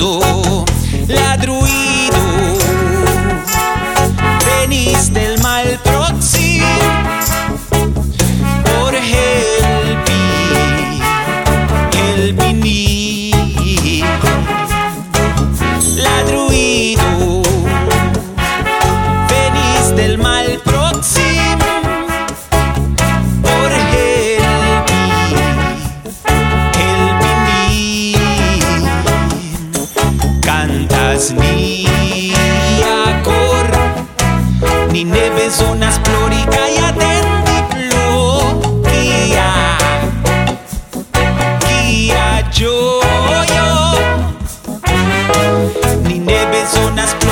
ladruido, venís del mal próximo por helpi ni, ladruido, venís del mal próximo por cantas ni acor ni neve zonas plórica y atendiplo guía yo ni neve zonas